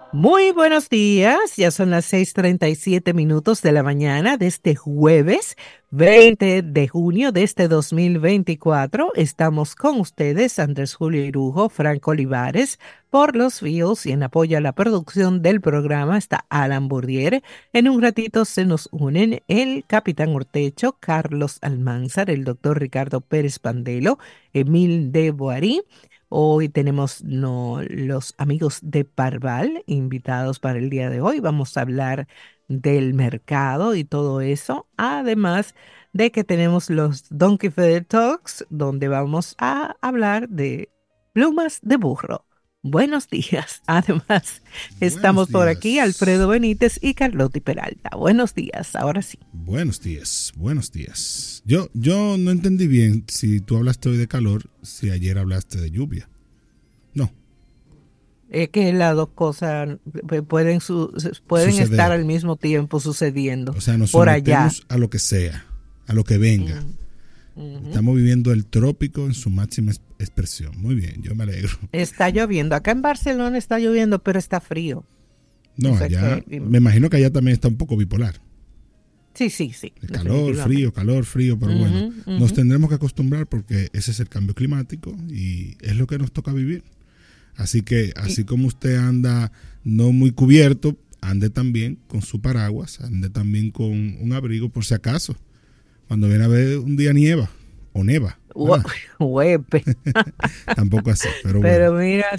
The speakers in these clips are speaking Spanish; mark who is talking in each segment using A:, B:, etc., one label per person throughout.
A: Muy buenos días, ya son las 6:37 de la mañana de este jueves 20 de junio de este 2024. Estamos con ustedes, Andrés Julio Irujo, Franco Olivares, por los Fios y en apoyo a la producción del programa está Alan Bourdier. En un ratito se nos unen el Capitán Ortecho, Carlos Almanzar, el doctor Ricardo Pérez Pandelo, Emil de Boarí. Hoy tenemos los amigos de Parval invitados para el día de hoy. Vamos a hablar del mercado y todo eso. Además de que tenemos los Donkey Feather Talks, donde vamos a hablar de plumas de burro. Buenos días. Además,
B: Buenos
A: estamos por aquí
B: días.
A: Alfredo Benítez y Carlotti Peralta. Buenos días. Ahora sí.
B: Buenos días. Buenos días. Yo no entendí bien si tú hablaste hoy de calor, si ayer hablaste de lluvia. No,
A: Es que las dos cosas pueden estar
B: suceder.
A: al mismo tiempo sucediendo
B: O sea, nos
A: por allá.
B: sometemos a lo que sea, a lo que venga.
A: Mm, ujú.
B: Estamos viviendo el trópico en su máxima expresión. Muy bien, yo me alegro.
A: Está lloviendo. Acá en Barcelona está lloviendo, pero está frío. O
B: No,
A: sea
B: allá,
A: que,
B: me imagino que allá también está un poco bipolar.
A: sí, sí, sí,
B: Calor,
A: definitivamente.
B: frío, pero bueno,
A: Ujú,
B: nos
A: ujú.
B: tendremos que acostumbrar porque ese es el cambio climático y es lo que nos toca vivir. Así que,
A: Y,
B: así como usted anda no muy cubierto, ande también con su paraguas, ande también con un abrigo por si acaso. Cuando viene a ver un día nieva o neva,
A: hue-
B: ¿verdad?
A: huepe.
B: Tampoco así, pero bueno.
A: Pero mira,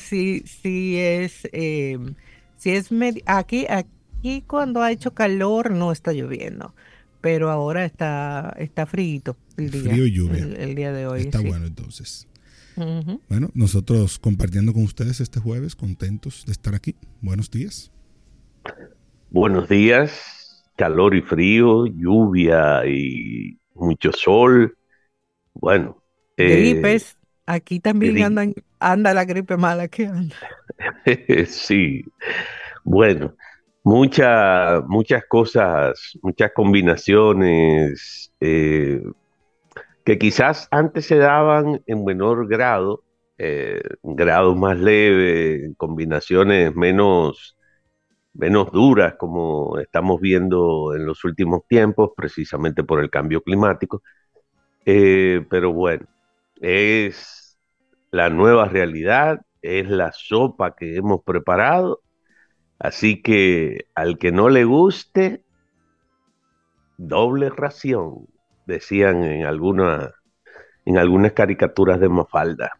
A: sí es aquí cuando ha hecho calor no está lloviendo, pero ahora está frío el
B: Frío
A: día,
B: y lluvia.
A: el día de hoy,
B: Está
A: sí.
B: bueno entonces.
A: Ujú.
B: Bueno, nosotros compartiendo con ustedes este jueves, contentos de estar aquí. Buenos días.
C: Buenos días, calor y frío, lluvia y mucho sol. Bueno, eh,
A: Gripes, aquí
C: ¿qué
A: también
C: di-
A: anda la gripe mala que anda.
C: sí, bueno, muchas cosas, muchas combinaciones que quizás antes se daban en menor grado, grados más leves, combinaciones menos duras como estamos viendo en los últimos tiempos, precisamente por el cambio climático. Pero bueno, es la nueva realidad, es la sopa que hemos preparado, así que al que no le guste, doble ración, decían en algunas caricaturas de Mafalda.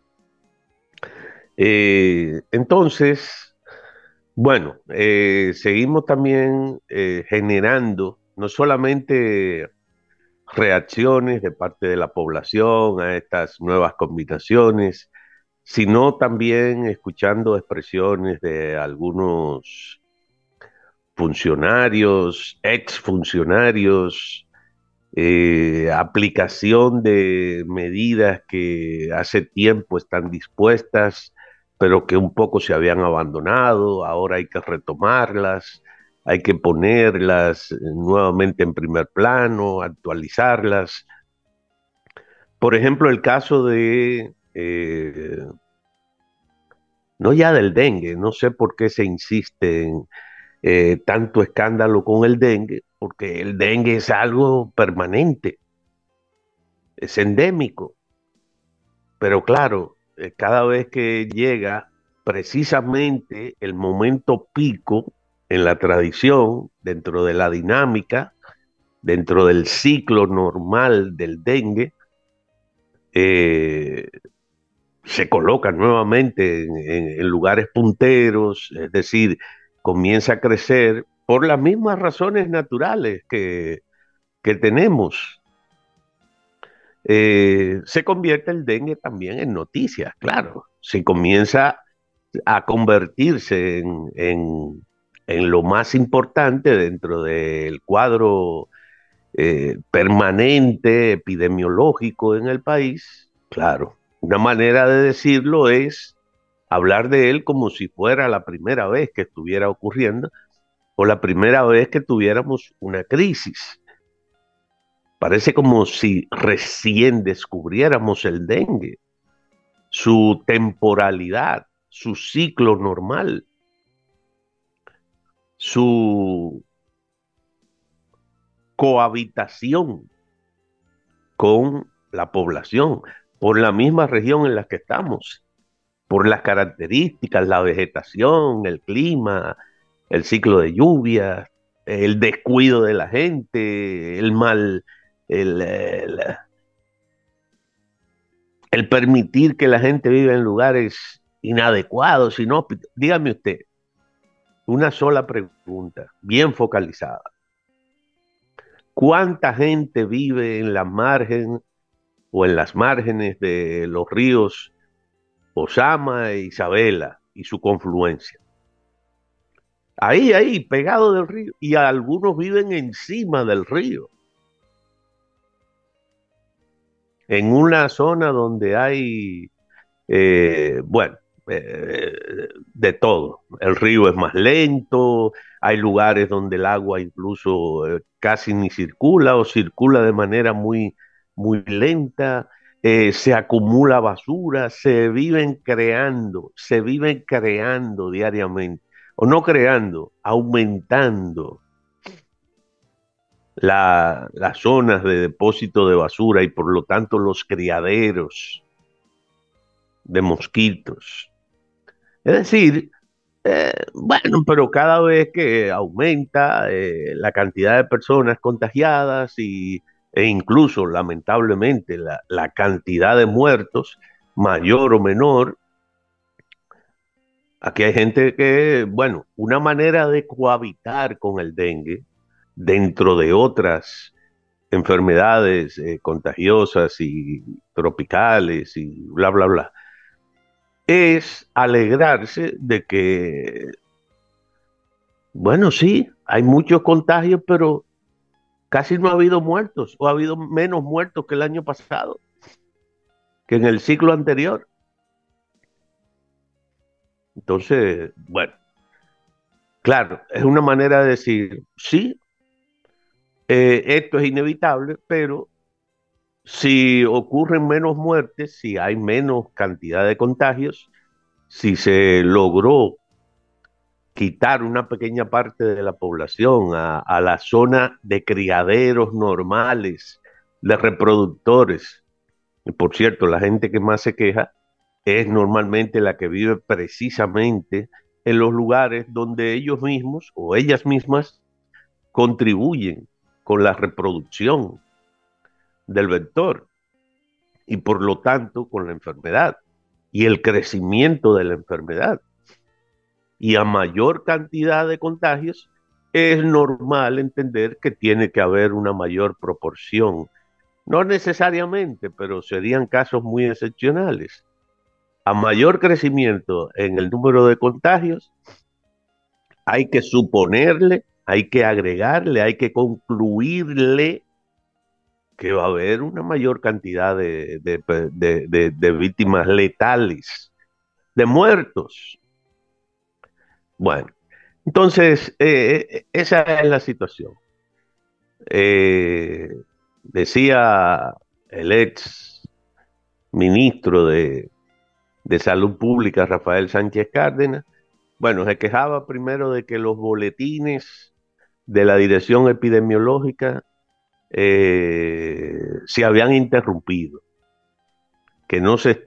C: Entonces, bueno, seguimos también generando no solamente reacciones de parte de la población a estas nuevas combinaciones, sino también escuchando expresiones de algunos funcionarios, exfuncionarios, aplicación de medidas que hace tiempo están dispuestas, pero que un poco se habían abandonado, ahora hay que retomarlas, hay que ponerlas nuevamente en primer plano, actualizarlas. Por ejemplo, el caso de, no ya del dengue, no sé por qué se insiste en tanto escándalo con el dengue, porque el dengue es algo permanente, es endémico. Pero claro, cada vez que llega precisamente el momento pico en la tradición, dentro de la dinámica, dentro del ciclo normal del dengue, eh, se coloca nuevamente en lugares punteros, es decir, comienza a crecer por las mismas razones naturales que tenemos. Se convierte el dengue también en noticias, claro. Se comienza a convertirse en lo más importante dentro del cuadro permanente epidemiológico en el país. Claro, una manera de decirlo es hablar de él como si fuera la primera vez que estuviera ocurriendo o la primera vez que tuviéramos una crisis. Parece como si recién descubriéramos el dengue, su temporalidad, su ciclo normal. su cohabitación con la población por la misma región en la que estamos, por las características, la vegetación, el clima, el ciclo de lluvias, el descuido de la gente, el mal, el, el, el permitir que la gente viva en lugares inadecuados, inhóspitos. Dígame usted, una sola pregunta, bien focalizada. ¿Cuánta gente vive en la margen o en las márgenes de los ríos Osama e Isabela y su confluencia? Ahí, pegado del río. Y algunos viven encima del río, en una zona donde hay, bueno, de todo. El río es más lento, hay lugares donde el agua incluso casi ni circula o circula de manera muy, muy lenta. Se acumula basura, se viven creando diariamente, o no creando, aumentando las zonas de depósito de basura y por lo tanto los criaderos de mosquitos. Es decir, bueno, pero cada vez que aumenta la cantidad de personas contagiadas e incluso lamentablemente la cantidad de muertos, mayor o menor, aquí hay gente que, bueno, una manera de cohabitar con el dengue dentro de otras enfermedades contagiosas y tropicales y bla, bla, bla, es alegrarse de que, bueno, sí, hay muchos contagios, pero casi no ha habido muertos, o ha habido menos muertos que el año pasado, que en el ciclo anterior. Entonces, bueno, claro, es una manera de decir, sí, esto es inevitable, pero si ocurren menos muertes, si hay menos cantidad de contagios, si se logró quitar una pequeña parte de la población a la zona de criaderos normales, de reproductores. Y por cierto, la gente que más se queja es normalmente la que vive precisamente en los lugares donde ellos mismos o ellas mismas contribuyen con la reproducción del vector y por lo tanto con la enfermedad y el crecimiento de la enfermedad. Y a mayor cantidad de contagios, es normal entender que tiene que haber una mayor proporción. No necesariamente, pero serían casos muy excepcionales. A mayor crecimiento en el número de contagios, hay que suponerle, hay que agregarle, hay que concluirle que va a haber una mayor cantidad de víctimas letales, de muertos. Bueno, entonces, esa es la situación. Eh, Decía el ex ministro de Salud Pública, Rafael Sánchez Cárdenas, bueno, se quejaba primero de que los boletines de la Dirección Epidemiológica se habían interrumpido, que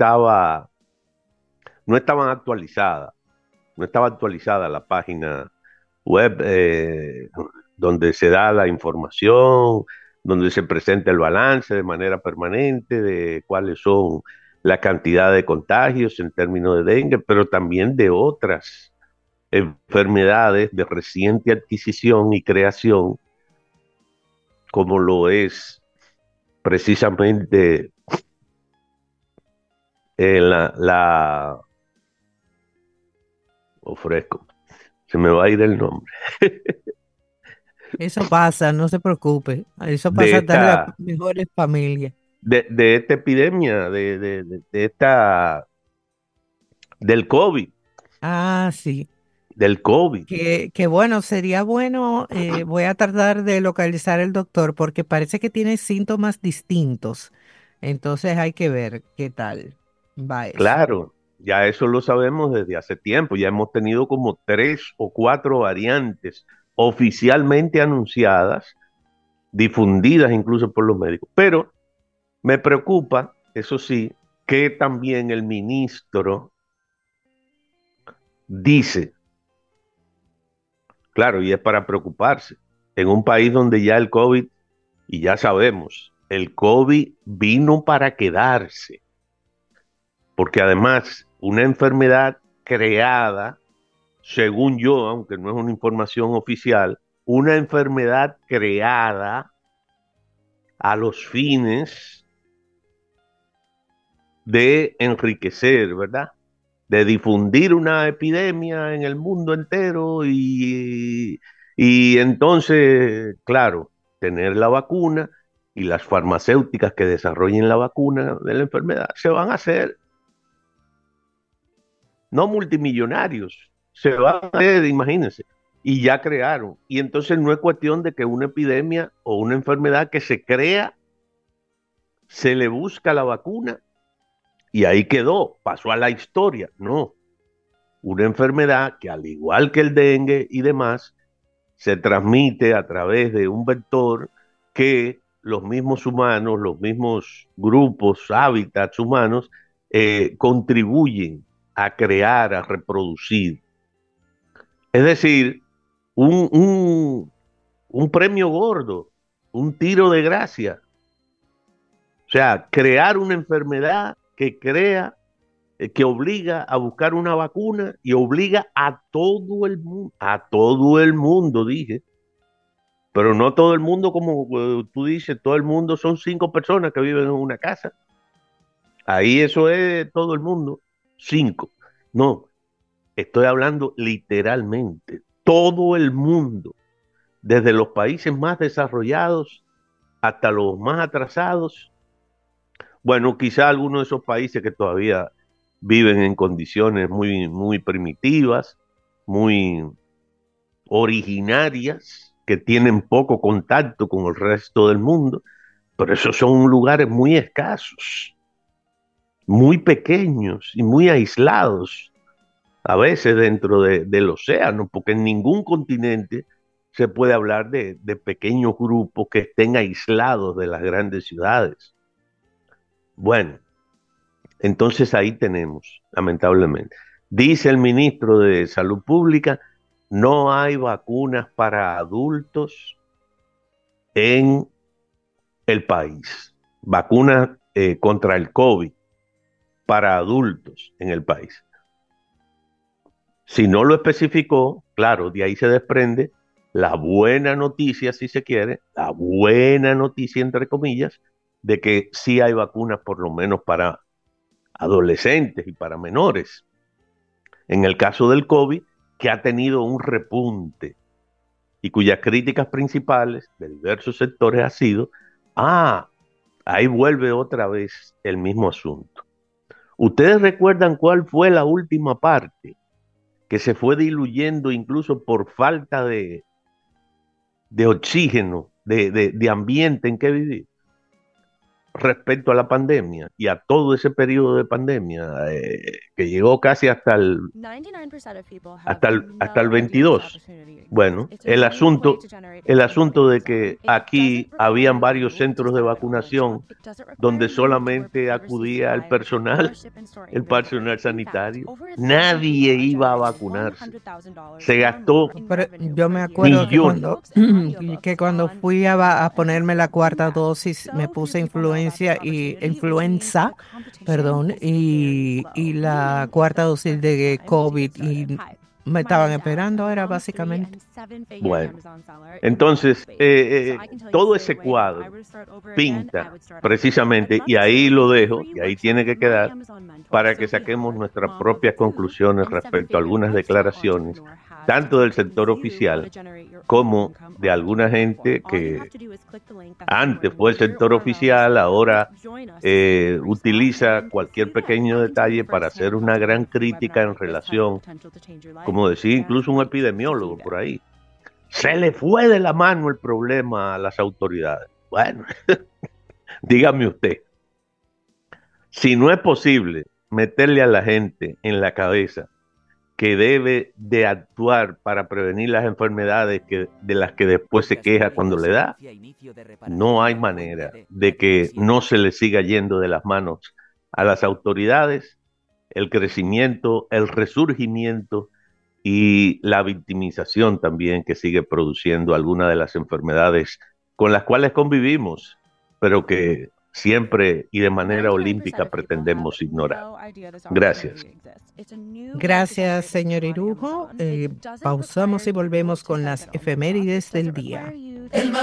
C: no estaban actualizadas, no estaba actualizada la página web donde se da la información, donde se presenta el balance de manera permanente de cuáles son la cantidad de contagios en términos de dengue, pero también de otras enfermedades de reciente adquisición y creación, como lo es precisamente la ofrezco, se me va a ir el nombre,
A: Eso pasa, no se preocupe. Eso
C: de
A: pasa hasta las
C: esta,
A: mejores familias.
C: de esta epidemia, de esta, del COVID,
A: Ah, sí.
C: del COVID.
A: Que bueno, sería bueno, voy a tratar de localizar el doctor porque parece que tiene síntomas distintos. Entonces hay que ver qué tal va eso.
C: Claro. ya eso lo sabemos desde hace tiempo. Ya hemos tenido como 3 o 4 variantes oficialmente anunciadas, difundidas incluso por los médicos. Pero me preocupa, eso sí, que también el ministro dice, claro, y es para preocuparse, en un país donde ya el COVID, y ya sabemos, el COVID vino para quedarse, porque además una enfermedad creada, según yo, aunque no es una información oficial, una enfermedad creada a los fines de enriquecer, ¿verdad? De difundir una epidemia en el mundo entero y entonces, claro, tener la vacuna y las farmacéuticas que desarrollen la vacuna de la enfermedad se van a hacer no multimillonarios, se van a hacer, imagínense, y ya crearon. Y entonces no es cuestión de que una epidemia o una enfermedad que se crea, se le busca la vacuna y ahí quedó, pasó a la historia. No, una enfermedad que al igual que el dengue y demás, se transmite a través de un vector que los mismos humanos, los mismos grupos, hábitats humanos, contribuyen a crear, a reproducir. Es decir, un, un, un premio gordo, un tiro de gracia. O sea, crear una enfermedad que crea, que obliga a buscar una vacuna y obliga a todo el mundo, dije, pero no todo el mundo como tú dices, todo el mundo son 5 personas que viven en una casa. Ahí eso es todo el mundo, 5. No, estoy hablando literalmente, todo el mundo, desde los países más desarrollados hasta los más atrasados. Bueno, quizá algunos de esos países que todavía viven en condiciones muy, muy primitivas, muy originarias, que tienen poco contacto con el resto del mundo, pero esos son lugares muy escasos, muy pequeños y muy aislados, a veces dentro del océano, porque en ningún continente se puede hablar de pequeños grupos que estén aislados de las grandes ciudades. Bueno, entonces ahí tenemos, lamentablemente. Dice el ministro de Salud Pública, no hay vacunas para adultos en el país. Vacunas contra el COVID para adultos en el país. Si no lo especificó, claro, de ahí se desprende la buena noticia, si se quiere, la buena noticia, entre comillas, de que sí hay vacunas por lo menos para adolescentes y para menores. En el caso del COVID, que ha tenido un repunte y cuyas críticas principales de diversos sectores ha sido, ahí vuelve otra vez el mismo asunto. ¿Ustedes recuerdan cuál fue la última parte que se fue diluyendo incluso por falta de oxígeno, de ambiente en que vivir? Respecto a la pandemia y a todo ese periodo de pandemia que llegó casi hasta el 22. Bueno, el asunto de que aquí habían varios centros de vacunación donde solamente acudía el personal sanitario. Nadie iba a vacunarse. Se gastó
A: Pero yo me acuerdo que
C: millones.
A: cuando fui a ponerme la cuarta dosis me puse influenza, perdón, y la cuarta dosis de COVID y me estaban esperando, era básicamente.
C: Bueno, entonces todo ese cuadro pinta precisamente, y ahí lo dejo, y ahí tiene que quedar, para que saquemos nuestras propias conclusiones respecto a algunas declaraciones, tanto del sector oficial como de alguna gente que antes fue el sector oficial, ahora utiliza cualquier pequeño detalle para hacer una gran crítica en relación, como decía incluso un epidemiólogo por ahí, se le fue de la mano el problema a las autoridades. Bueno, dígame usted, si no es posible meterle a la gente en la cabeza que debe de actuar para prevenir las enfermedades de las que después se queja cuando le da, no hay manera de que no se le siga yendo de las manos a las autoridades el crecimiento, el resurgimiento y la victimización también que sigue produciendo algunas de las enfermedades con las cuales convivimos, pero que siempre y de manera olímpica pretendemos ignorar. Gracias.
A: Gracias, señor Irujo. Pausamos y volvemos con las efemérides del día.